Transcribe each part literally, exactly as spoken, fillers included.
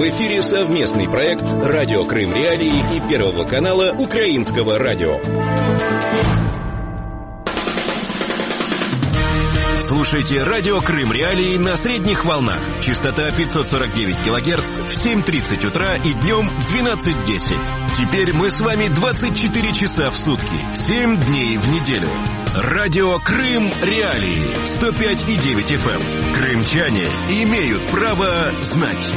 эфире совместный проект «Радио Крым Реалии» и Первого канала Украинского радио. Слушайте «Радио Крым Реалии» на средних волнах. Частота пятьсот сорок девять килогерц в семь тридцать утра и днем в двенадцать десять. Теперь мы с вами двадцать четыре часа в сутки, семь дней в неделю. «Радио Крым Реалии» сто пять и девять эф эм. Крымчане имеют право знать.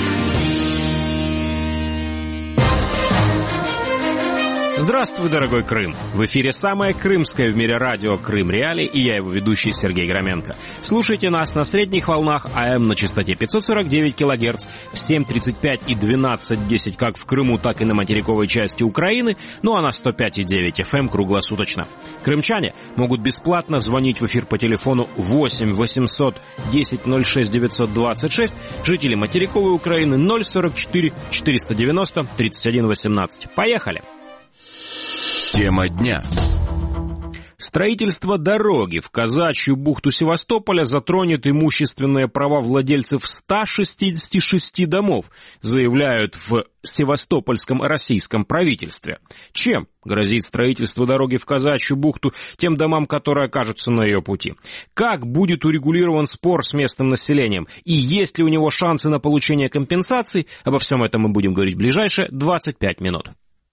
Здравствуй, дорогой Крым! В эфире самое крымское в мире радио «Крым Реалии» и я, его ведущий Сергей Громенко. Слушайте нас на средних волнах АМ на частоте пятьсот сорок девять килогерц в семь тридцать пять и двенадцать десять как в Крыму, так и на материковой части Украины, ну а на сто пять и девять эф эм круглосуточно. Крымчане могут бесплатно звонить в эфир по телефону восемь восемьсот десять ноль шесть девятьсот двадцать шесть, жители материковой Украины ноль сорок четыре четыреста девяносто тридцать один восемнадцать. Поехали! Тема дня. Строительство дороги в Казачью бухту Севастополя затронет имущественные права владельцев ста шестидесяти шести домов, заявляют в Севастопольском российском правительстве. Чем грозит строительство дороги в Казачью бухту тем домам, которые окажутся на ее пути? Как будет урегулирован спор с местным населением? И есть ли у него шансы на получение компенсаций? Обо всем этом мы будем говорить в ближайшие двадцать пять минут.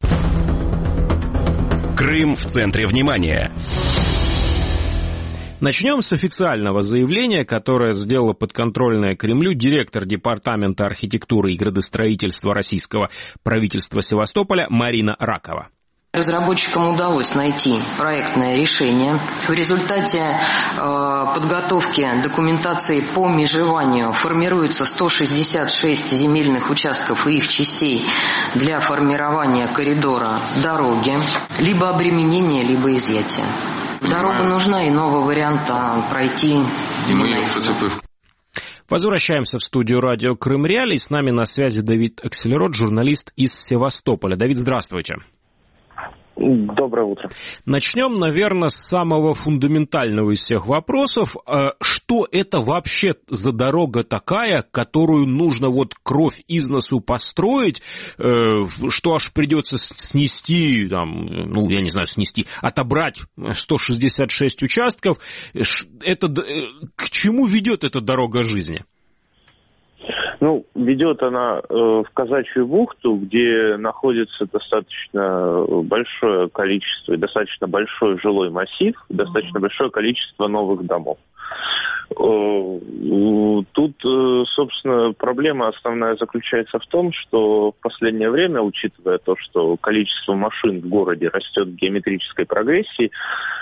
Крым в центре внимания. Начнем с официального заявления, которое сделала подконтрольная Кремлю директор Департамента архитектуры и градостроительства российского правительства Севастополя Марина Ракова. Разработчикам удалось найти проектное решение. В результате э, подготовки документации по межеванию формируется сто шестьдесят шесть земельных участков и их частей для формирования коридора дороги, либо обременения, либо изъятия. Дорога нужна, иного варианта пройти не найти. Возвращаемся в студию радио Крым Реалии. С нами на связи Давид Акселерот, журналист из Севастополя. Давид, здравствуйте. Доброе утро. Начнем, наверное, с самого фундаментального из всех вопросов. Что это вообще за дорога такая, которую нужно вот кровь из носу построить, что аж придется снести, там, ну, я не знаю, снести, отобрать сто шестьдесят шесть участков? Это, к чему ведет эта дорога жизни? Ну, ведет она э, в Казачью бухту, где находится достаточно большое количество, достаточно большой жилой массив, достаточно большое количество новых домов. Тут, собственно, проблема основная заключается в том, что в последнее время, учитывая то, что количество машин в городе растет в геометрической прогрессии,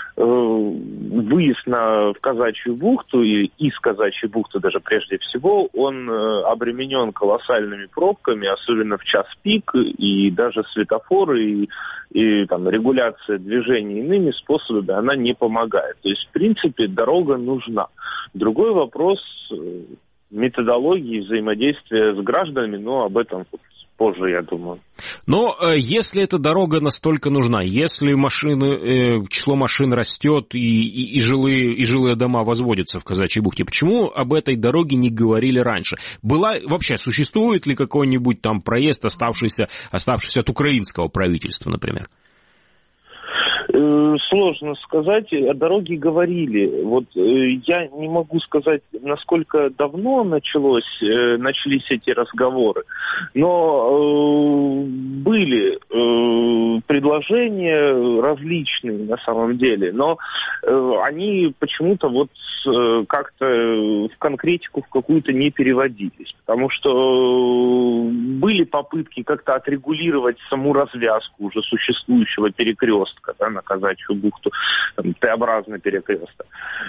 выезд на, в Казачью бухту и из Казачьей бухты даже прежде всего, он обременен колоссальными пробками, особенно в час пик, и даже светофоры и, и там, регуляция движения иными способами, она не помогает. То есть, в принципе, дорога нужна. Другой вопрос методологии взаимодействия с гражданами, но об этом позже, я думаю. Но э, если эта дорога настолько нужна, если машины, э, число машин растет и, и, и, жилые, и жилые дома возводятся в Казачьей бухте, почему об этой дороге не говорили раньше? Была, вообще, существует ли какой-нибудь там проезд, оставшийся, оставшийся от украинского правительства, например? Сложно сказать, о дороге говорили. Вот э, я не могу сказать, насколько давно началось, э, начались эти разговоры, но э, были э, предложения различные на самом деле, но э, они почему-то вот э, как-то в конкретику в какую-то не переводились, потому что были попытки как-то отрегулировать саму развязку уже существующего перекрестка, да, на Казачью бухту, там, Т-образный перекресток.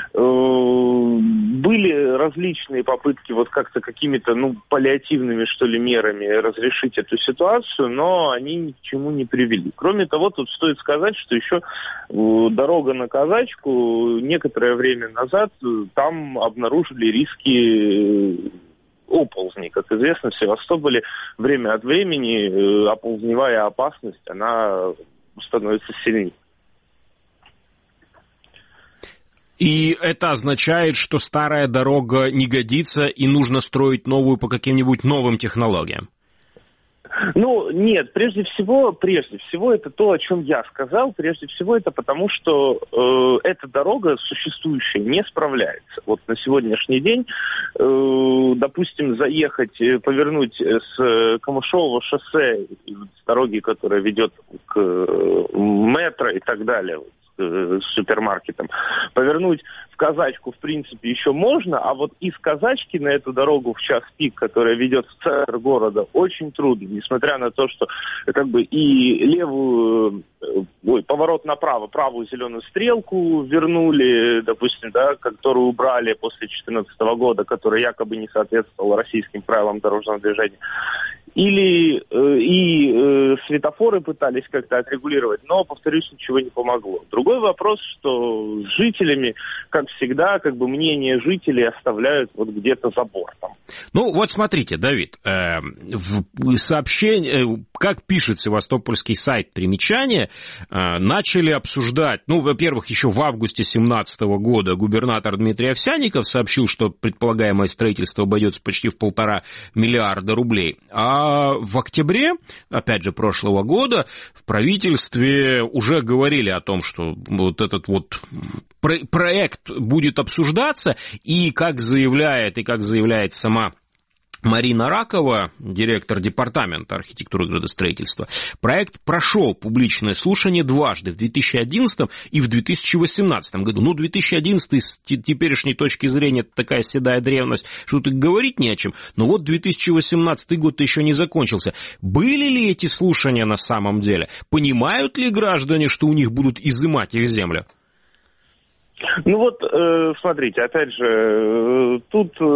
Были различные попытки вот как-то какими-то, ну, паллиативными, что ли, мерами разрешить эту ситуацию, но они ни к чему не привели. Кроме того, тут стоит сказать, что еще дорога на Казачку некоторое время назад там обнаружили риски оползней. Как известно, в Севастополе время от времени оползневая опасность, она становится сильнее. И это означает, что старая дорога не годится и нужно строить новую по каким-нибудь новым технологиям? Ну, нет, прежде всего, прежде всего, это то, о чем я сказал. Прежде всего, это потому, что э, эта дорога существующая не справляется. Вот на сегодняшний день, э, допустим, заехать, повернуть с Камышового шоссе, с дороги, которая ведет к метро и так далее, с супермаркетом, повернуть в Казачку, в принципе, еще можно, а вот из Казачки на эту дорогу в час пик, которая ведет в центр города, очень трудно, несмотря на то, что как бы и левую, ой, поворот направо, правую зеленую стрелку вернули, допустим, да, которую убрали после две тысячи четырнадцатого года, которая якобы не соответствовала российским правилам дорожного движения. Или э, и э, светофоры пытались как-то отрегулировать, но, повторюсь, ничего не помогло. Другой вопрос, что с жителями, как всегда, как бы мнение жителей оставляют вот где-то за бортом. Ну, вот смотрите, Давид, э, в сообщении, как пишет севастопольский сайт «Примечание», э, начали обсуждать, ну, во-первых, еще в августе две тысячи семнадцатого года губернатор Дмитрий Овсянников сообщил, что предполагаемое строительство обойдется почти в полтора миллиарда рублей, а в октябре, опять же, прошлого года в правительстве уже говорили о том, что вот этот вот проект будет обсуждаться, и как заявляет, и как заявляет сама Марина Ракова, директор департамента архитектуры и градостроительства, проект прошел публичное слушание дважды, в две тысячи одиннадцатом и в две тысячи восемнадцатом году. Ну, две тысячи одиннадцатый с теперешней точки зрения это такая седая древность, что тут говорить не о чем, но вот две тысячи восемнадцатый год еще не закончился. Были ли эти слушания на самом деле? Понимают ли граждане, что у них будут изымать их землю? Ну вот, э, смотрите, опять же, э, тут э,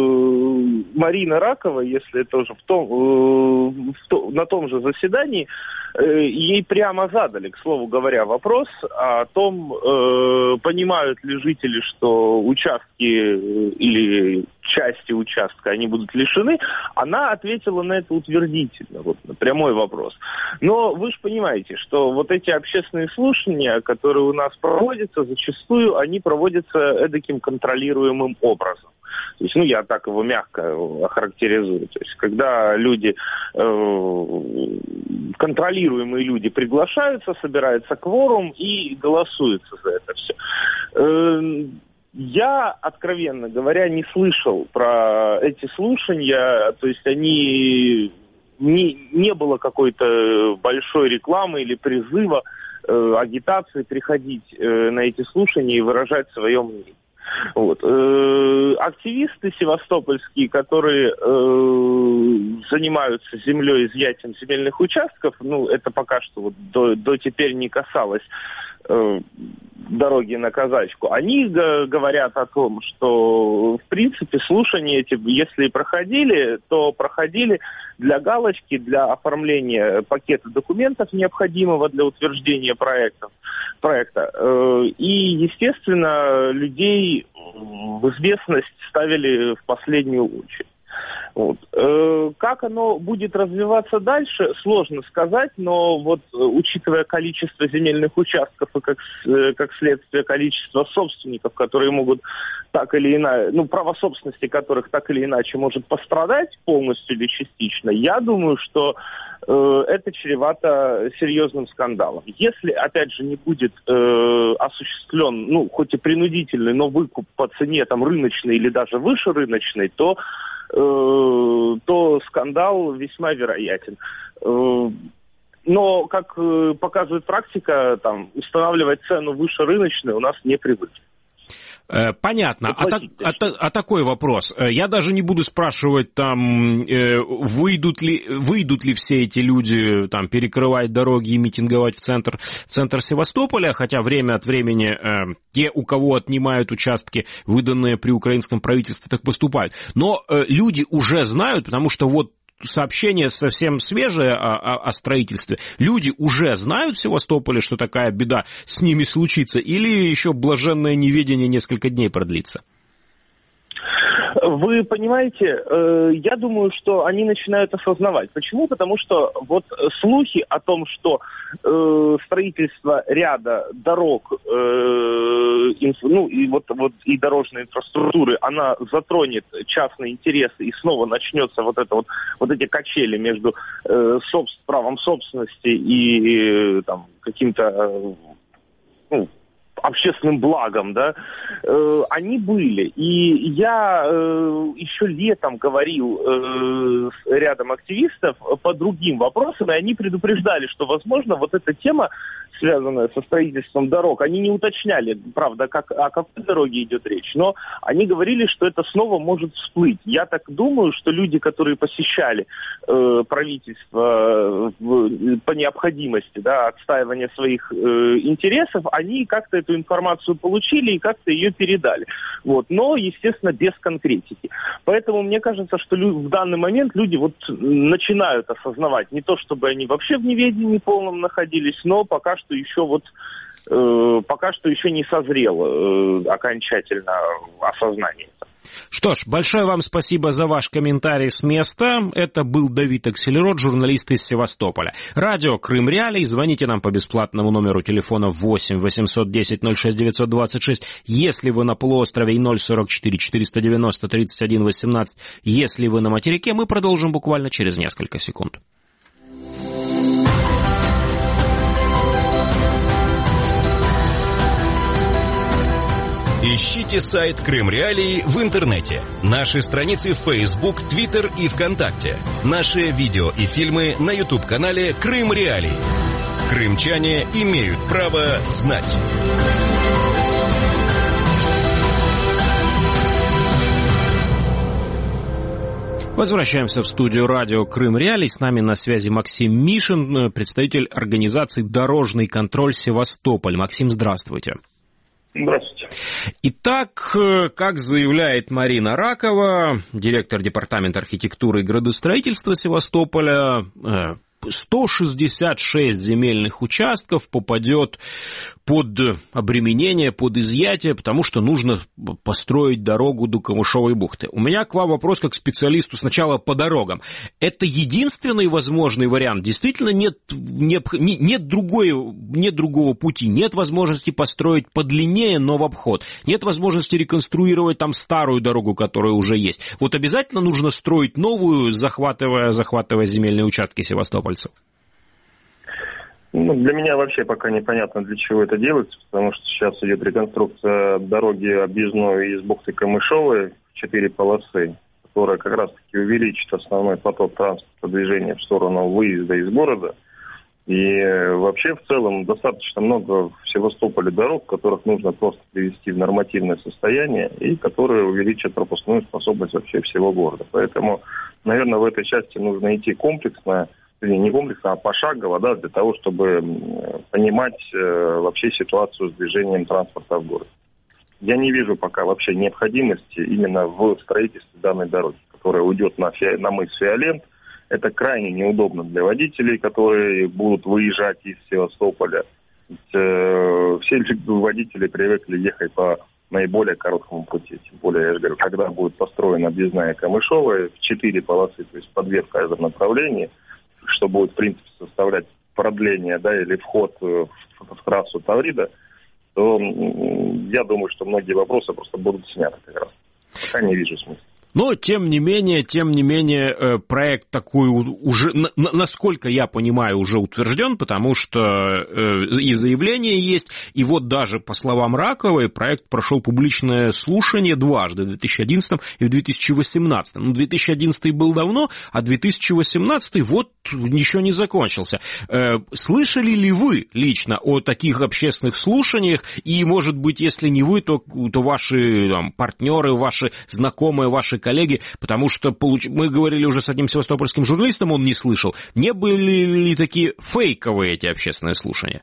Марина Ракова, если тоже в том, э, в то, на том же заседании, э, ей прямо задали, к слову говоря, вопрос о том, э, понимают ли жители, что участки или части участка они будут лишены. Она ответила на это утвердительно, вот, на прямой вопрос. Но вы же понимаете, что вот эти общественные слушания, которые у нас проводятся, зачастую они проводятся эдаким контролируемым образом. То есть, ну, я так его мягко охарактеризую. То есть, когда люди, э, контролируемые люди приглашаются, собирается кворум и голосуется за это все. Э, Я, откровенно говоря, не слышал про эти слушания, то есть они не, не было какой-то большой рекламы или призыва, э, агитации приходить э, на эти слушания и выражать свое мнение. Вот. Э, активисты севастопольские, которые э, занимаются землей, изъятием земельных участков, ну, это пока что вот до, до теперь не касалось э, дороги на Казачку, они г- говорят о том, что, в принципе, слушания эти, если и проходили, то проходили для галочки, для оформления пакета документов, необходимого для утверждения проектов, проекта. Э, и, естественно, людей в известность ставили в последнюю очередь. Вот. Э, как оно будет развиваться дальше, сложно сказать, но вот учитывая количество земельных участков и как, как следствие количество собственников, которые могут так или иначе, ну, право собственности которых так или иначе может пострадать полностью или частично, я думаю, что э, это чревато серьезным скандалом. Если, опять же, не будет э, осуществлен, ну, хоть и принудительный, но выкуп по цене там рыночной или даже выше рыночной, то то скандал весьма вероятен. Но, как показывает практика, там, устанавливать цену выше рыночной у нас не привыкли. Понятно. А, так, а, а такой вопрос. Я даже не буду спрашивать, там, выйдут ли, выйдут ли все эти люди там, перекрывать дороги и митинговать в центр, в центр Севастополя, хотя время от времени э, те, у кого отнимают участки, выданные при украинском правительстве, так поступают. Но э, люди уже знают, потому что вот сообщение совсем свежее о, о, о строительстве. Люди уже знают в Севастополе, что такая беда с ними случится, или еще блаженное неведение несколько дней продлится? Вы понимаете, я думаю, что они начинают осознавать. Почему? Потому что вот слухи о том, что строительство ряда дорог, ну и вот, вот и дорожной инфраструктуры, она затронет частные интересы и снова начнется вот это вот, вот эти качели между правом собственности и там каким-то, ну, общественным благом, да, э, они были. И я э, еще летом говорил э, с рядом активистов по другим вопросам, и они предупреждали, что, возможно, вот эта тема, связанная со строительством дорог, они не уточняли, правда, как, о какой дороге идет речь, но они говорили, что это снова может всплыть. Я так думаю, что люди, которые посещали э, правительство э, по необходимости, да, отстаивания своих э, интересов, они как-то эту информацию получили и как-то ее передали. Вот. Но, естественно, без конкретики. Поэтому мне кажется, что в данный момент люди вот начинают осознавать, не то чтобы они вообще в неведении полном находились, но пока что еще вот э, пока что еще не созрело э, окончательно осознание. Что ж, большое вам спасибо за ваш комментарий с места. Это был Давид Акселерот, журналист из Севастополя. Радио Крым Реалии. Звоните нам по бесплатному номеру телефона восемь восемьсот десять ноль шесть девятьсот двадцать шесть. Если вы на полуострове, и ноль сорок четыре четыреста девяносто тридцать один восемнадцать. Если вы на материке, мы продолжим буквально через несколько секунд. Ищите сайт Крым Реалии в интернете. Наши страницы в Facebook, Twitter и ВКонтакте. Наши видео и фильмы на YouTube-канале Крым Реалии. Крымчане имеют право знать. Возвращаемся в студию радио Крым Реалии. С нами на связи Максим Мишин, представитель организации «Дорожный контроль Севастополь». Максим, здравствуйте. Здравствуйте. Итак, как заявляет Марина Ракова, директор департамента архитектуры и градостроительства Севастополя, сто шестьдесят шесть земельных участков попадет под обременение, под изъятие, потому что нужно построить дорогу до Камышовой бухты. У меня к вам вопрос как специалисту сначала по дорогам. Это единственный возможный вариант? Действительно нет, нет, нет, другой, нет другого пути? Нет возможности построить подлиннее, но в обход? Нет возможности реконструировать там старую дорогу, которая уже есть? Вот обязательно нужно строить новую, захватывая, захватывая земельные участки севастопольцев? Ну, для меня вообще пока непонятно, для чего это делается, потому что сейчас идет реконструкция дороги объездной из бухты Камышовой в четыре полосы, которая как раз-таки увеличит основной поток транспорта движения в сторону выезда из города. И вообще в целом достаточно много в Севастополе дорог, которых нужно просто привести в нормативное состояние и которые увеличат пропускную способность вообще всего города. Поэтому, наверное, в этой части нужно идти комплексно, не комплексно, а пошагово, да, для того, чтобы понимать э, вообще ситуацию с движением транспорта в городе. Я не вижу пока вообще необходимости именно в строительстве данной дороги, которая уйдет на, фи... на мыс Фиолент. Это крайне неудобно для водителей, которые будут выезжать из Севастополя. Ведь, э, все водители привыкли ехать по наиболее короткому пути. Тем более, я же говорю, когда будет построена объездная Камышовая в четыре полосы, то есть по две в каждом направлении, что будет, в принципе, составлять продление, да, или вход в, в трассу Таврида, то я думаю, что многие вопросы просто будут сняты как раз. Пока не вижу смысла. Но, тем не менее, тем не менее, проект такой уже, насколько я понимаю, уже утвержден, потому что и заявление есть, и вот даже, по словам Раковой, проект прошел публичное слушание дважды, в две тысячи одиннадцатом и в две тысячи восемнадцатом. Ну, две тысячи одиннадцатый был давно, а две тысячи восемнадцатый вот еще не закончился. Слышали ли вы лично о таких общественных слушаниях, и, может быть, если не вы, то, то ваши там, партнеры, ваши знакомые, ваши коллеги, потому что получ... мы говорили уже с одним севастопольским журналистом, он не слышал. Не были ли такие фейковые эти общественные слушания?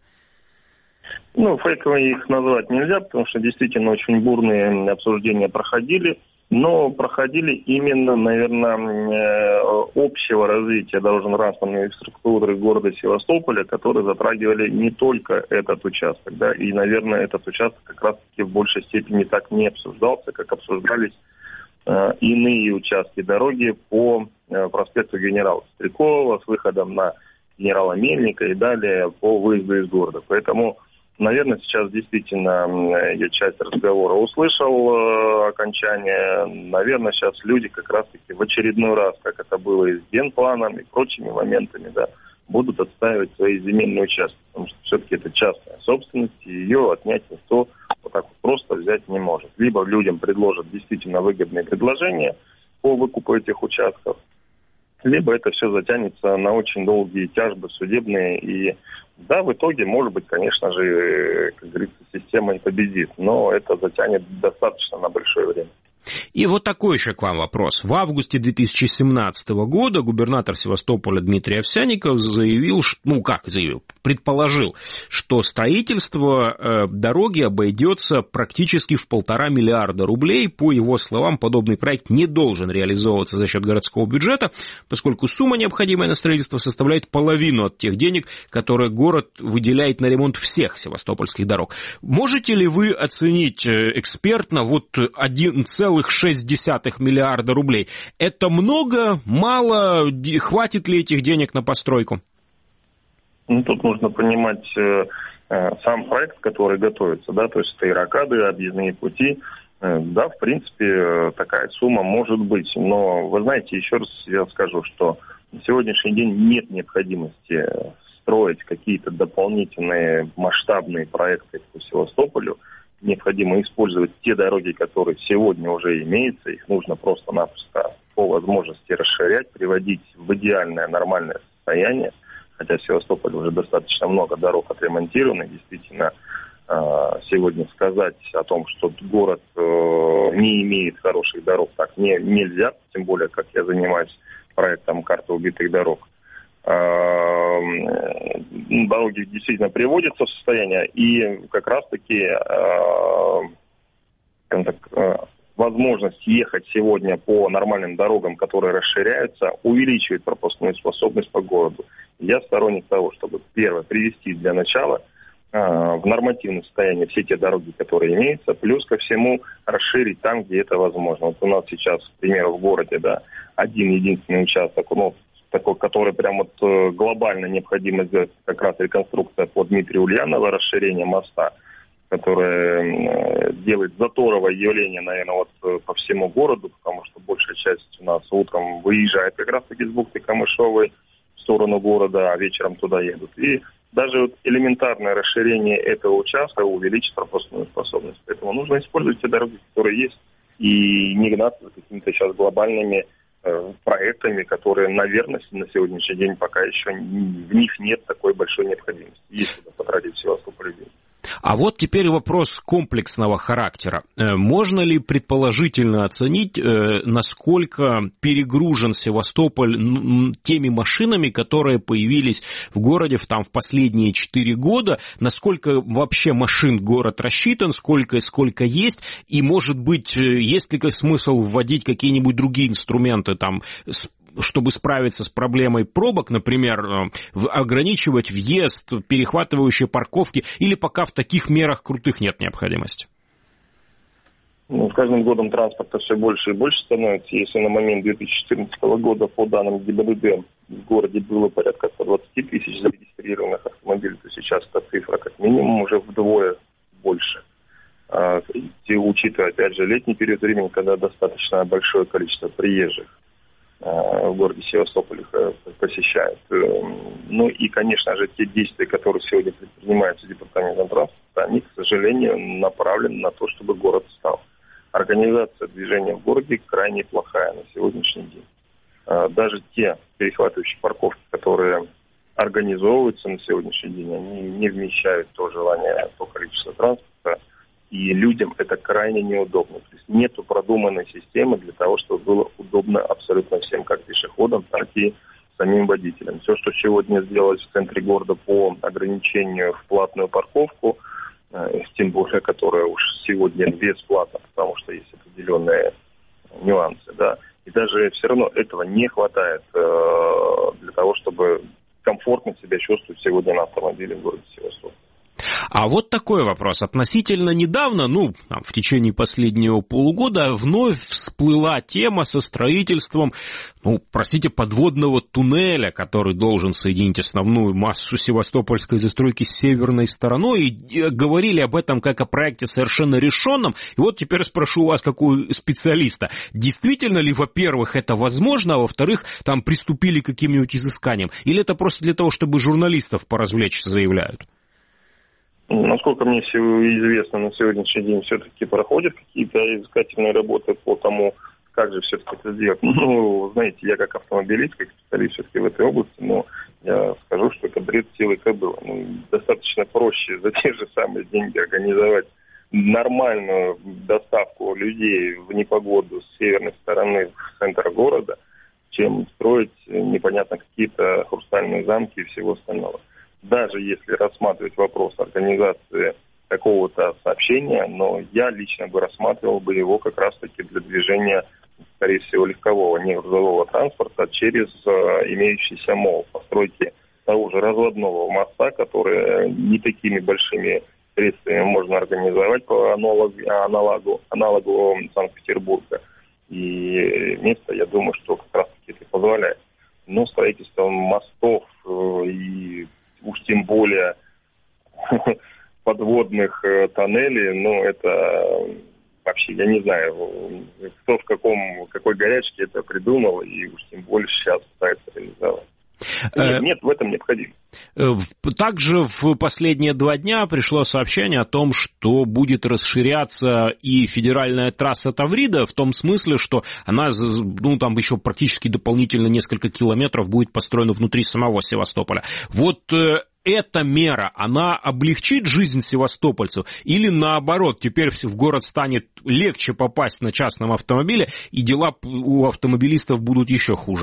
Ну, фейковые их назвать нельзя, потому что действительно очень бурные обсуждения проходили, но проходили именно, наверное, общего развития дорожно-транспортной инфраструктуры города Севастополя, которые затрагивали не только этот участок, да, и, наверное, этот участок как раз-таки в большей степени так не обсуждался, как обсуждались иные участки дороги по проспекту генерала Стрелкова с выходом на генерала Мельника и далее по выезду из города. Поэтому, наверное, сейчас действительно я часть разговора услышал э, окончание. Наверное, сейчас люди как раз-таки в очередной раз, как это было и с генпланом, и прочими моментами, да, будут отстаивать свои земельные участки. Потому что все-таки это частная собственность, и ее отнять никто вот так вот просто взять не может. Либо людям предложат действительно выгодные предложения по выкупу этих участков, либо это все затянется на очень долгие тяжбы судебные. И да, в итоге, может быть, конечно же, как говорится, система и победит, но это затянет достаточно на большое время. И вот такой еще к вам вопрос. В августе две тысячи семнадцатого года губернатор Севастополя Дмитрий Овсянников заявил, ну как заявил, предположил, что строительство э, дороги обойдется практически в полтора миллиарда рублей. По его словам, подобный проект не должен реализовываться за счет городского бюджета, поскольку сумма, необходимая на строительство, составляет половину от тех денег, которые город выделяет на ремонт всех севастопольских дорог. Можете ли вы оценить экспертно вот один целый шесть десятых миллиарда рублей? Это много, мало? Хватит ли этих денег на постройку? Ну, тут нужно понимать э, э, сам проект, который готовится, да, то есть это и рокады, объездные пути. Э, да, в принципе, э, такая сумма может быть. Но, вы знаете, еще раз я скажу, что на сегодняшний день нет необходимости строить какие-то дополнительные масштабные проекты по Севастополю. Необходимо использовать те дороги, которые сегодня уже имеются. Их нужно просто-напросто по возможности расширять, приводить в идеальное, нормальное состояние. Хотя в Севастополе уже достаточно много дорог отремонтировано. Действительно, сегодня сказать о том, что город не имеет хороших дорог, так не, нельзя. Тем более, как я занимаюсь проектом «Карта убитых дорог». Дороги действительно приводятся в состояние, и как раз-таки так, возможность ехать сегодня по нормальным дорогам, которые расширяются, увеличивает пропускную способность по городу. Я сторонник того, чтобы, первое, привести для начала в нормативное состояние все те дороги, которые имеются, плюс ко всему расширить там, где это возможно. Вот у нас сейчас, к примеру, в городе, да, один единственный участок, ну, такой, который прям вот глобально необходимо сделать, как раз реконструкция по Дмитрия Ульянова, расширение моста, которое делает заторовое явление, наверное, вот по всему городу, потому что большая часть у нас утром выезжает как раз-таки с бухты Камышовой в сторону города, а вечером туда едут. И даже вот элементарное расширение этого участка увеличит пропускную способность. Поэтому нужно использовать те дороги, которые есть, и не гнаться за какими-то сейчас глобальными проектами, которые, наверное, на сегодняшний день пока еще в них нет такой большой необходимости, если потратить Севастополь денег. А вот теперь вопрос комплексного характера. Можно ли предположительно оценить, насколько перегружен Севастополь теми машинами, которые появились в городе в, там, в последние четыре года, насколько вообще машин город рассчитан, сколько и сколько есть, и, может быть, есть ли смысл вводить какие-нибудь другие инструменты, там, чтобы справиться с проблемой пробок, например, ограничивать въезд, перехватывающие парковки, или пока в таких мерах крутых нет необходимости? Ну, с каждым годом транспорта все больше и больше становится. Если на момент две тысячи четырнадцатого года, по данным ГИБДД, в городе было порядка сто двадцать тысяч зарегистрированных автомобилей, то сейчас эта цифра как минимум уже вдвое больше. И учитывая, опять же, летний период времени, когда достаточно большое количество приезжих в городе Севастополе посещают. Ну и, конечно же, те действия, которые сегодня предпринимаются департаментом транспорта, они, к сожалению, направлены на то, чтобы город встал. Организация движения в городе крайне плохая на сегодняшний день. Даже те перехватывающие парковки, которые организовываются на сегодняшний день, они не вмещают то желание, то количество транспорта, и людям это крайне неудобно. То есть нету продуманной системы для того, чтобы было удобно абсолютно всем, как пешеходам, так и самим водителям. Все, что сегодня сделалось в центре города по ограничению в платную парковку, тем более, которая уж сегодня бесплатна, потому что есть определенные нюансы, да, и даже все равно этого не хватает э, для того, чтобы комфортно себя чувствовать сегодня на автомобиле в городе Севастополь. А вот такой вопрос. Относительно недавно, ну, там, в течение последнего полугода, вновь всплыла тема со строительством, ну, простите, подводного туннеля, который должен соединить основную массу севастопольской застройки с северной стороной. И говорили об этом как о проекте совершенно решенном. И вот теперь спрошу вас, как у специалиста, действительно ли, во-первых, это возможно, а во-вторых, там приступили к каким-нибудь изысканиям? Или это просто для того, чтобы журналистов поразвлечь, заявляют? Насколько мне известно, на сегодняшний день все-таки проходят какие-то изыскательные работы по тому, как же все-таки это сделать. Ну, знаете, я как автомобилист, как специалист все-таки в этой области, но я скажу, что это бред силы кобылы. Ну, достаточно проще за те же самые деньги организовать нормальную доставку людей в непогоду с северной стороны в центр города, чем строить непонятно какие-то хрустальные замки и всего остального. Даже если рассматривать вопрос организации какого-то сообщения, но я лично бы рассматривал бы его как раз-таки для движения, скорее всего, легкового, не грузового транспорта через э, имеющийся мол, постройки того же разводного моста, который не такими большими средствами можно организовать по аналогу, аналогу, аналогу Санкт-Петербурга. И место, я думаю, что как раз-таки это позволяет. Но строительство мостов э, и уж тем более подводных э, тоннелей, ну, это вообще, я не знаю, кто в каком, какой горячке это придумал, и уж тем более сейчас пытается реализовать. Нет, нет, в этом необходимо. Также в последние два дня пришло сообщение о том, что будет расширяться и федеральная трасса Таврида, в том смысле, что она, ну, там еще практически дополнительно несколько километров будет построена внутри самого Севастополя. Вот эта мера, она облегчит жизнь севастопольцев или наоборот, теперь в город станет легче попасть на частном автомобиле, и дела у автомобилистов будут еще хуже?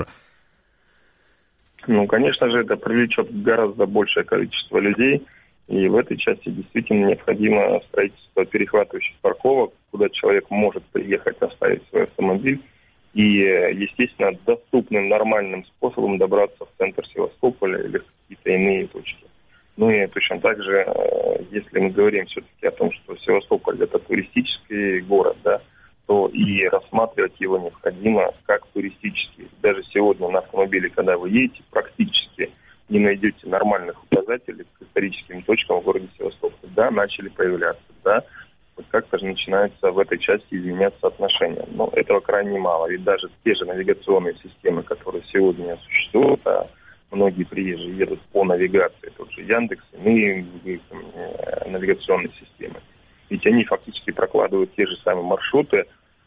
Ну, конечно же, это привлечет гораздо большее количество людей, и в этой части действительно необходимо строительство перехватывающих парковок, куда человек может приехать, оставить свой автомобиль, и, естественно, доступным нормальным способом добраться в центр Севастополя или в какие-то иные точки. Ну и точно так же, если мы говорим все-таки о том, что Севастополь – это туристический город, да, то и рассматривать его необходимо как туристический. Даже сегодня на автомобиле, когда вы едете, практически не найдете нормальных указателей к историческим точкам в городе Севастополь. Да, начали появляться, да, вот как-то же начинаются в этой части изменяться отношения. Но этого крайне мало, ведь даже те же навигационные системы, которые сегодня существуют, а многие приезжие едут по навигации, тот же Яндекс, иные навигационные системы. Ведь они фактически прокладывают те же самые маршруты, э,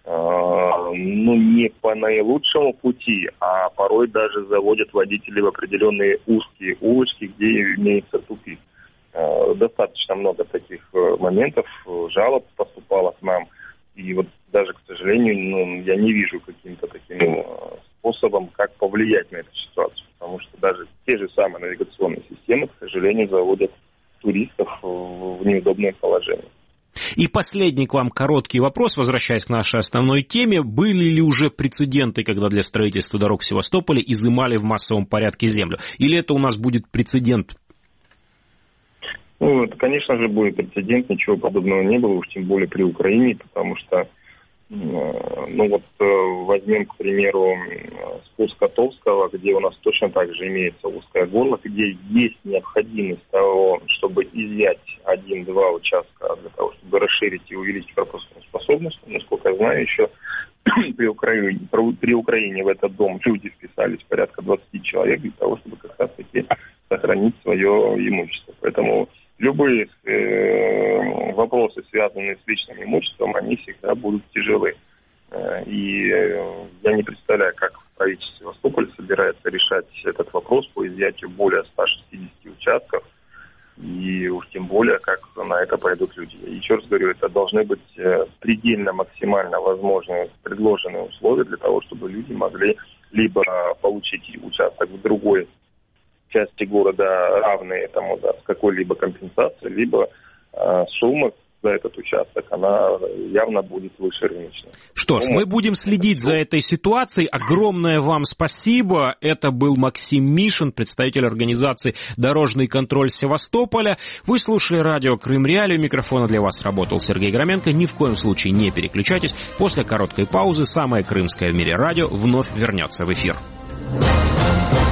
ну, не по наилучшему пути, а порой даже заводят водителей в определенные узкие улочки, где имеется тупик. Э, достаточно много таких моментов, жалоб поступало к нам. И вот даже, к сожалению, ну, я не вижу каким-то таким способом, как повлиять на эту ситуацию. Потому что даже те же самые навигационные системы, к сожалению, заводят туристов в неудобное положение. И последний к вам короткий вопрос, возвращаясь к нашей основной теме. Были ли уже прецеденты, когда для строительства дорог в Севастополе изымали в массовом порядке землю? Или это у нас будет прецедент? Ну, это, конечно же, будет прецедент. Ничего подобного не было, уж тем более при Украине, потому что, ну вот, возьмем, к примеру, спуск Котовского, где у нас точно так же имеется узкое горло, где есть необходимость того, чтобы изъять один-два участка для того, чтобы расширить и увеличить пропускную способность. Насколько я знаю, еще при Украине, при Украине в этот дом люди вписались порядка двадцать человек для того, чтобы как раз-таки сохранить свое имущество. Поэтому любые э, вопросы, связанные с личным имуществом, они всегда будут тяжелы. И я не представляю, как правительство Севастополя собирается решать этот вопрос по изъятию более ста шестидесяти участков. И уж тем более, как на это пойдут люди. И еще раз говорю, это должны быть предельно максимально возможные предложенные условия для того, чтобы люди могли либо получить участок в другой части города, равные этому, да, с какой-либо компенсацией, либо э, суммы, за этот участок, она явно будет выше рыночной. Что ж, мы будем следить за этой ситуацией. Огромное вам спасибо. Это был Максим Мишин, представитель организации «Дорожный контроль» Севастополя. Вы слушали радио Крым Реалии. У микрофона для вас работал Сергей Громенко. Ни в коем случае не переключайтесь. После короткой паузы самое крымское в мире радио вновь вернется в эфир.